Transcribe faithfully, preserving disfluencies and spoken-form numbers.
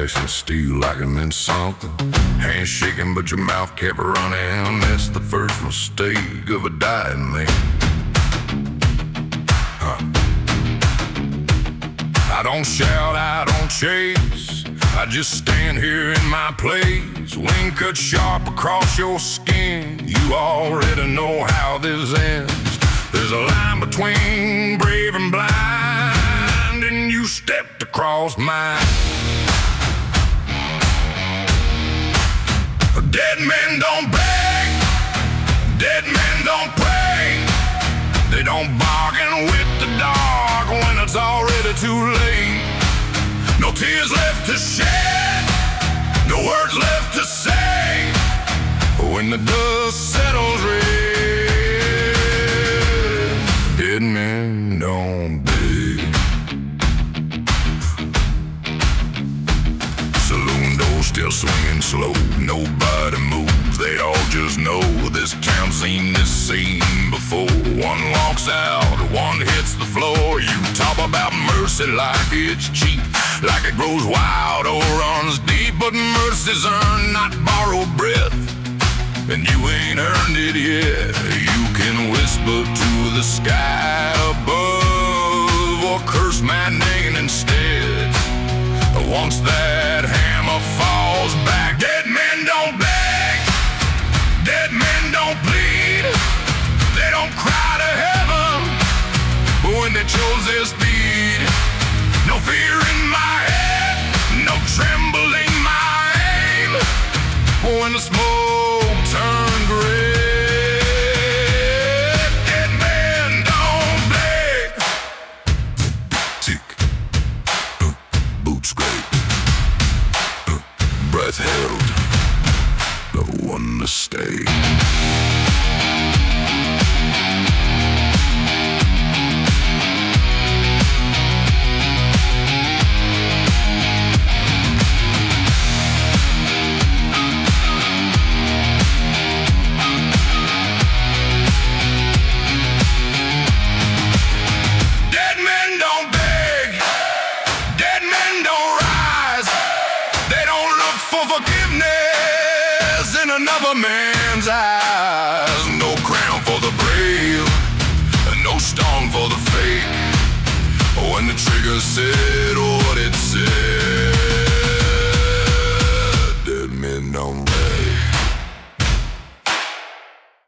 ice and steel like it meant something. Hands shaking but your mouth kept running. That's the first mistake of a dying man. Huh. I don't shout, I don't chase, I just stand here in my place. Wind cut sharp across your skin, you already know how this ends. There's a line between brave and blind, and you stepped across mine. Dead men don't beg, dead men don't pray, they don't bargain with the dark when it's already too late. No tears left to shed, no words left to say, when the dust settles red. Dead men don't beg. Saloon door still swinging slow, nobody moves, they all just know this town's seen this scene before. One walks out, one hits the floor. You talk about mercy like it's cheap, like it grows wild or runs deep, but mercy's earned, not borrowed breath, and you ain't earned it yet. You can whisper to the sky above, or curse my name instead. Once that hammer falls back, dead men don't beg, dead men don't plead, they don't cry to heaven, but when they chose their speed, no fear in my head, no trembling my aim, when the smoke turned gray. Dead men don't beg. Tick, uh, boot scrape, uh, breath held, no one to stay. For forgiveness in another man's eyes. No crown for the brave, and no stone for the fake. When the trigger said what it said,